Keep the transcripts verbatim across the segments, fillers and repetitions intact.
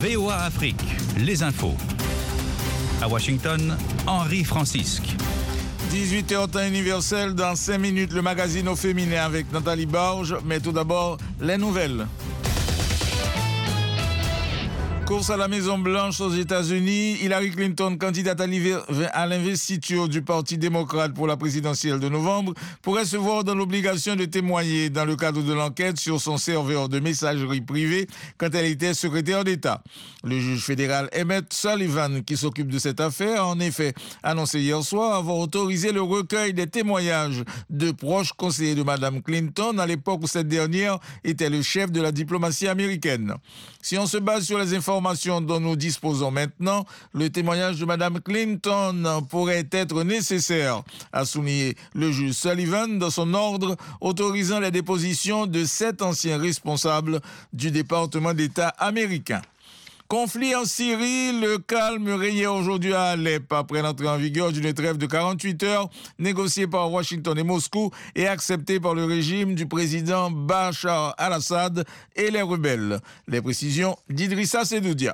V O A Afrique, les infos. À Washington, Henri Francisque. dix-huit heures temps universel, dans cinq minutes, le magazine au féminin avec Nathalie Barge. Mais tout d'abord, les nouvelles. Course à la Maison-Blanche aux États-Unis, Hillary Clinton, candidate à l'investiture du Parti démocrate pour la présidentielle de novembre, pourrait se voir dans l'obligation de témoigner dans le cadre de l'enquête sur son serveur de messagerie privée quand elle était secrétaire d'État. Le juge fédéral Emmett Sullivan, qui s'occupe de cette affaire, a en effet annoncé hier soir avoir autorisé le recueil des témoignages de proches conseillers de Mme Clinton à l'époque où cette dernière était le chef de la diplomatie américaine. Si on se base sur les informations dont nous disposons maintenant, le témoignage de Mme Clinton pourrait être nécessaire, a souligné le juge Sullivan dans son ordre autorisant la déposition de sept anciens responsables du département d'État américain. Conflit en Syrie, le calme régnait aujourd'hui à Alep après l'entrée en vigueur d'une trêve de quarante-huit heures négociée par Washington et Moscou et acceptée par le régime du président Bachar al-Assad et les rebelles. Les précisions d'Idrissa Sedoudia.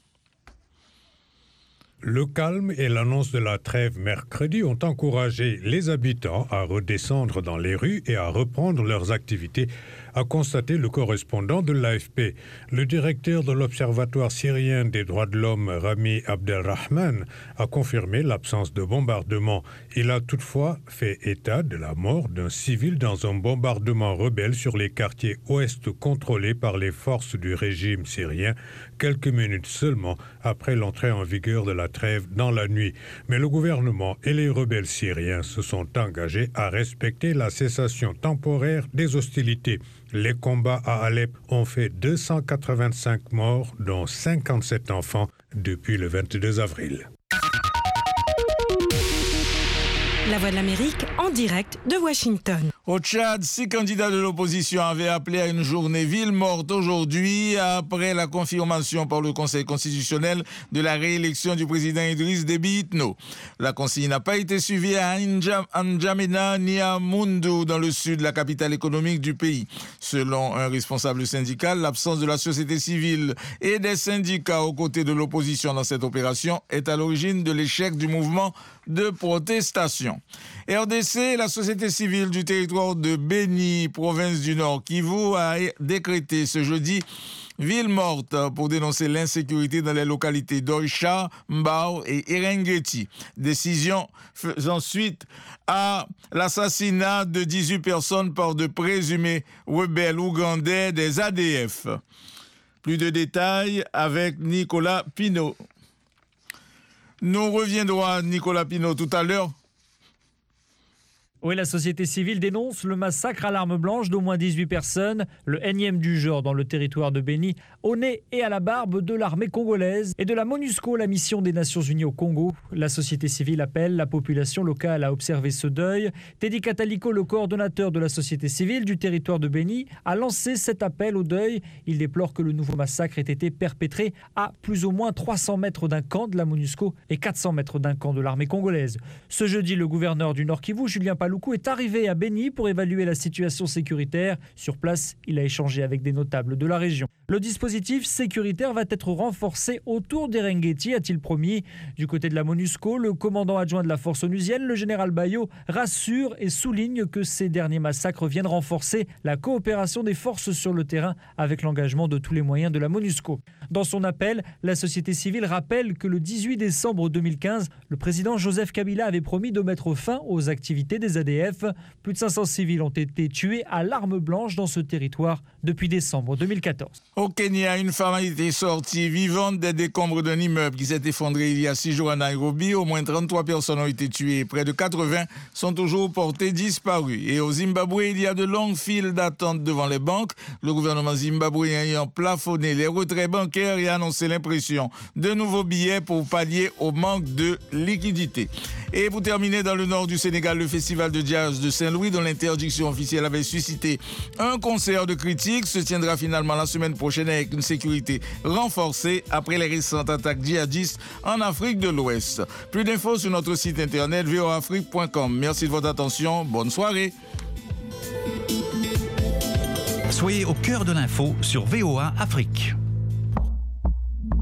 Le calme et l'annonce de la trêve mercredi ont encouragé les habitants à redescendre dans les rues et à reprendre leurs activités, a constaté le correspondant de l'A F P. Le directeur de l'Observatoire syrien des droits de l'homme, Rami Abdelrahman, a confirmé l'absence de bombardement. Il a toutefois fait état de la mort d'un civil dans un bombardement rebelle sur les quartiers ouest contrôlés par les forces du régime syrien, quelques minutes seulement après l'entrée en vigueur de la trêve dans la nuit. Mais le gouvernement et les rebelles syriens se sont engagés à respecter la cessation temporaire des hostilités. Les combats à Alep ont fait deux cent quatre-vingt-cinq morts, dont cinquante-sept enfants, depuis le vingt-deux avril. La Voix de l'Amérique en direct de Washington. Au Tchad, six candidats de l'opposition avaient appelé à une journée ville morte aujourd'hui après la confirmation par le Conseil constitutionnel de la réélection du président Idriss Déby Itno. La consigne n'a pas été suivie à N'Djamena ni à Moundou, dans le sud, la capitale économique du pays. Selon un responsable syndical, l'absence de la société civile et des syndicats aux côtés de l'opposition dans cette opération est à l'origine de l'échec du mouvement de protestation. R D C, la société civile du territoire de Beni, province du Nord Kivu, a décrété ce jeudi ville morte pour dénoncer l'insécurité dans les localités d'Oicha, Mbao et Erengeti. Décision faisant suite à l'assassinat de dix-huit personnes par de présumés rebelles ougandais des A D F. Plus de détails avec Nicolas Pinault. Nous reviendrons à Nicolas Pinault tout à l'heure. Oui, la société civile dénonce le massacre à l'arme blanche d'au moins dix-huit personnes, le énième du genre dans le territoire de Beni, au nez et à la barbe de l'armée congolaise et de la MONUSCO, la mission des Nations Unies au Congo. La société civile appelle la population locale à observer ce deuil. Teddy Catalico, le coordonnateur de la société civile du territoire de Beni, a lancé cet appel au deuil. Il déplore que le nouveau massacre ait été perpétré à plus ou moins trois cents mètres d'un camp de la MONUSCO et quatre cents mètres d'un camp de l'armée congolaise. Ce jeudi, le gouverneur du Nord Kivu, Julien Paloukou, est arrivé à Beni pour évaluer la situation sécuritaire. Sur place, il a échangé avec des notables de la région. Le dispositif sécuritaire va être renforcé autour d'Erengeti, a-t-il promis. Du côté de la MONUSCO, le commandant adjoint de la force onusienne, le général Bayo, rassure et souligne que ces derniers massacres viennent renforcer la coopération des forces sur le terrain avec l'engagement de tous les moyens de la MONUSCO. Dans son appel, la société civile rappelle que le dix-huit décembre deux mille quinze, le président Joseph Kabila avait promis de mettre fin aux activités des A D F. Plus de cinq cents civils ont été tués à l'arme blanche dans ce territoire depuis décembre deux mille quatorze. Au Kenya, une femme a été sortie vivante des décombres d'un immeuble qui s'est effondré il y a six jours à Nairobi. Au moins trente-trois personnes ont été tuées. Près de quatre-vingts sont toujours portées disparues. Et au Zimbabwe, il y a de longues files d'attente devant les banques. Le gouvernement zimbabwéen ayant plafonné les retraits bancaires et annoncé l'impression de nouveaux billets pour pallier au manque de liquidité. Et pour terminer, dans le nord du Sénégal, le festival de jazz de Saint-Louis, dont l'interdiction officielle avait suscité un concert de critiques, se tiendra finalement la semaine prochaine avec une sécurité renforcée après les récentes attaques djihadistes en Afrique de l'Ouest. Plus d'infos sur notre site internet v o a afrique point com. Merci de votre attention. Bonne soirée. Soyez au cœur de l'info sur V O A Afrique.